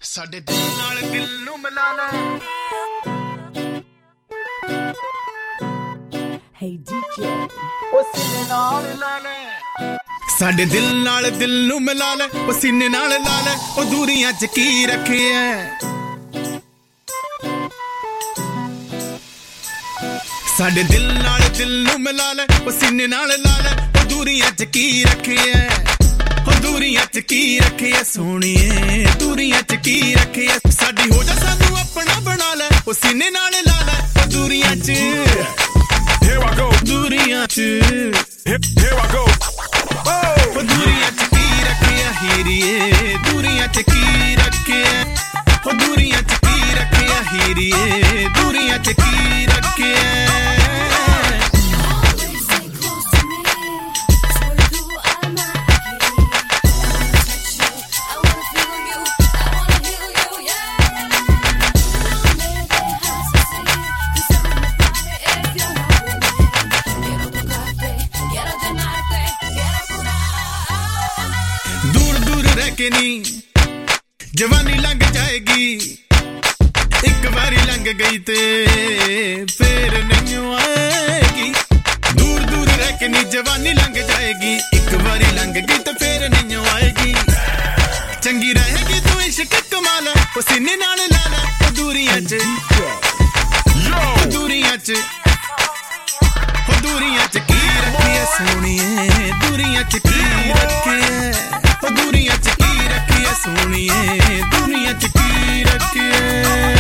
ਸਾਡੇ ਦਿਲ ਨਾਲ ਦਿਲ ਨੂੰ ਮਿਲਾ ਲੈ Hey DJ ਉਹ ਸੀਨੇ ਨਾਲ ਲਾ ਲੈ ਸਾਡੇ ਦਿਲ ਨਾਲ ਦਿਲ ਨੂੰ ਮਿਲਾ ਲੈ ਉਹ ਸੀਨੇ ਨਾਲ ਲਾ ਲੈ ਉਹ ਦੂਰੀਆਂ 'ਚ ਕੀ ਰੱਖਿਆ ਸਾਡੇ ਦਿਲ ਨਾਲ ਦਿਲ ਨੂੰ ਮਿਲਾ ਲੈ ਉਹ ਸੀਨੇ ਨਾਲ ਲਾ ਲੈ ਉਹ ਦੂਰੀਆਂ 'ਚ ਕੀ ਰੱਖਿਆ ਉਹ ਦੂਰੀਆਂ 'ਚ ਕੀ ਰੱਖਿਆ ਸੋਹਣੀਏ ਦੂਰੀਆਂ 'ਚ ਕੀ ਰੱਖਿਆ ਸਾਡੀ ਹੋ ਜਾ ਸਾਨੂੰ ਆਪਣਾ ਬਣਾ ਲੈ ਉਹ ਸੀਨੇ ਨਾਲ ਲਾ ਲੈ ਉਹ ਦੂਰੀਆਂ 'ਚ Here I go. ਦੂਰੀਆਂ 'ਚ Here I go. Oh. ਉਹ ਦੂਰੀਆਂ 'ਚ ਕੀ ਰੱਖਿਆ ਹੀਰੀਏ ਦੂਰੀਆਂ 'ਚ ਕੀ ਰੱਖਿਆ ਉਹ ਦੂਰੀਆਂ 'ਚ ਕੀ ਰੱਖਿਆ ਹੀਰੀਏ ਦੂਰੀਆਂ 'ਚ ਕੀ ਰੱਖਿਆ ਨੀ ਜਵਾਨੀ ਲੰਘ ਜਾਏਗੀ ਇੱਕ ਵਾਰੀ ਲੰਘ ਗਈ ਤੇ ਫੇਰ ਨਹੀਂ ਆਏਗੀ ਦੂਰ ਦੂਰ ਰਹਿ ਕੇ ਨੀ ਜਵਾਨੀ ਲੰਘ ਜਾਏਗੀ ਇੱਕ ਵਾਰੀ ਲੰਘ ਗਈ ਤੇ ਫੇਰ ਨਹੀਂ ਆਏਗੀ ਚੰਗੀ ਰਹੇਗੀ ਤੂੰ ਇਸ਼ਕ ਕਮਾਲ ਉਹ ਸੀਨੇ ਨਾਲ ਲਾ ਲੈ ਉਹ ਦੂਰੀਆਂ 'ਚ ਦੂਰੀਆਂ 'ਚ ਉਹ ਦੂਰੀਆਂ 'ਚ ਕੀ ਰੱਖਿਆ ਸੋਹਣੀਏ ਦੂਰੀਆਂ 'ਚ ਕੀ ਰੱਖਿਆ ਉਹ ਦੂਰੀਆਂ 'ਚ ਕੀ ਰੱਖਿਆ ਸੋਹਣੀਏ ਦੁਨੀਆ 'ਚ ਕੀ ਰੱਖਿਆ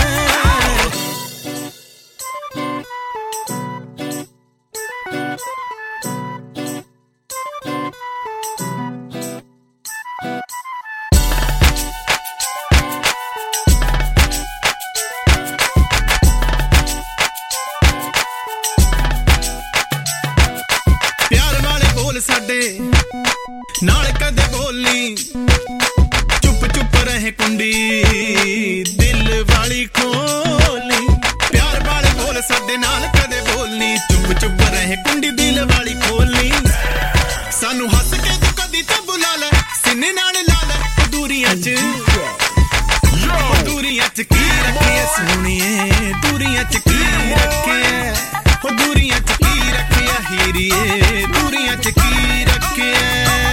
ਪਿਆਰ ਵਾਲੇ ਬੋਲ ਸਾਡੇ ਨਾਲ ਕਦੇ ਬੋਲੀ ਚੁੱਪ ਚੁੱਪ ਰਹੇ ਕੁੰਡੀ ਦਿਲ ਵਾਲੀ ਖੋਲੀ ਪਿਆਰ ਵਾਲੇ ਬੋਲ ਸਾਡੇ ਨਾਲ ਕਦੇ ਬੋਲਨੀ ਚੁੱਪ ਚੁੱਪ ਰਹੇ ਕੁੰਡੀ ਦਿਲ ਵਾਲੀ ਖੋਲੀ ਸਾਨੂੰ ਹੱਸ ਕੇ ਤੂੰ ਕਦੀ ਤਾਂ ਬੁਲਾ ਲੈ ਸੀਨੇ ਨਾਲ ਲਾ ਲੈ ਦੂਰੀਆਂ 'ਚ ਦੂਰੀਆਂ 'ਚ ਕੀ ਰੱਖਿਆ ਸੋਹਣੀਏ ਦੂਰੀਆਂ 'ਚ ਕੀ ਰੱਖਿਆ ਉਹ ਦੂਰੀਆਂ 'ਚ ਕੀ ਰੱਖਿਆ ਹੀਰੀਏ ਦੂਰੀਆਂ 'ਚ ਕੀ ਰੱਖਿਆ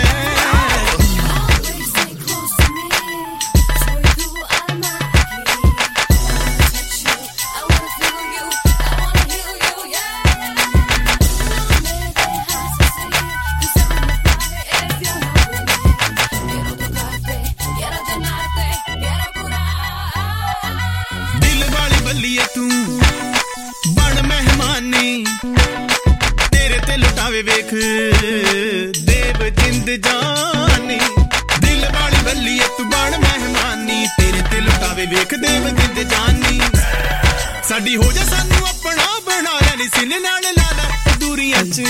ਤੂੰ ਬਣ ਮਹਿਮਾਨੀ ਤੇਰੇ ਤੇ ਲੁਟਾਵੇ ਵੇਖ ਦੇਵ ਜਿੰਦ ਜਾਨੀ ਦਿਲ ਵਾਲੀ ਬੱਲੀਏ ਤੂੰ ਬਣ ਮਹਿਮਾਨੀ ਤੇਰੇ ਤੇ ਲੁਟਾਵੇ ਵੇਖ ਦੇਵ ਜਿੰਦ ਜਾਨੀ ਸਾਡੀ ਹੋ ਜਾ ਸਾਨੂੰ ਆਪਣਾ ਬਣਾ ਲੈ ਨੀ ਸੀਨੇ ਨਾਲ ਲਾ ਲੈ ਦੂਰੀਆਂ 'ਚ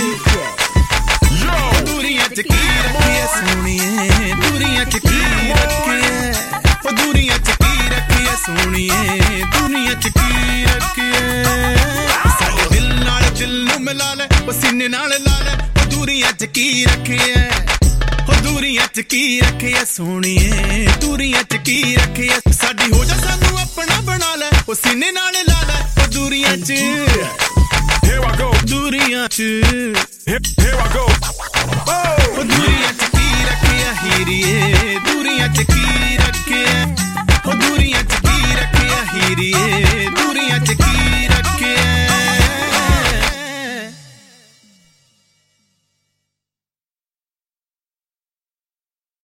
ਦੂਰੀਆਂ 'ਚ ਕੀ ਰੱਖਿਆ ਸੋਹਣੀਏ ਦੂਰੀਆਂ 'ਚ ਕੀ ਰੱਖਿਆ ਉਹ ਦੂਰੀਆਂ 'ਚ ਕੀ ਰੱਖਿਆ ਸੋਹਣੀਏ ਦੁਨੀਆ 'ਚ ਕੀ ਰੱਖਿਆ ਸਾਡੇ ਦਿਲ ਨਾਲ ਦਿਲ ਨੂੰ ਮਿਲਾ ਲੈ ਉਹ ਸੀਨੇ ਨਾਲ ਲਾ ਲੈ ਉਹ ਦੂਰੀਆਂ 'ਚ ਕੀ ਰੱਖਿਆ ਉਹ ਦੂਰੀਆਂ 'ਚ ਕੀ ਰੱਖਿਆ ਸੋਹਣੀਏ ਦੂਰੀਆਂ 'ਚ ਕੀ ਰੱਖਿਆ ਸਾਡੀ ਹੋ ਜਾ ਸਾਨੂੰ ਆਪਣਾ ਬਣਾ ਲੈ ਉਹ ਸੀਨੇ ਨਾਲ ਲਾ ਲੈ ਉਹ ਦੂਰੀਆਂ 'ਚ Here I go. ਦੂਰੀਆਂ 'ਚ Here I go. ਉਹ ਦੂਰੀਆਂ 'ਚ ਕੀ ਰੱਖਿਆ ਹੀਰੀਏ ਦੂਰੀਆਂ 'ਚ ਕੀ ਰੱਖਿਆ